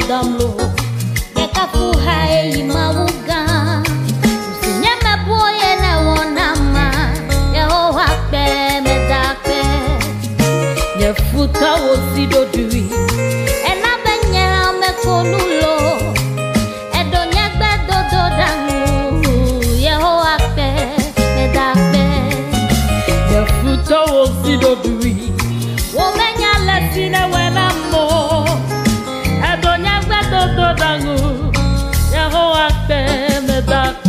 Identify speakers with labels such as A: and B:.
A: damlo Yekafu hae mauga Usinyeme boye ne wonama Yehowa pe medakpe Yefuta wosido dui Ena benya me kolulo Edo nyegbe dodo dangu Yehowa pe medakpe Yefuta wosido dui Womenya lesine wena mo Edo nyegbe dodo dangu Yehowa pe medakpe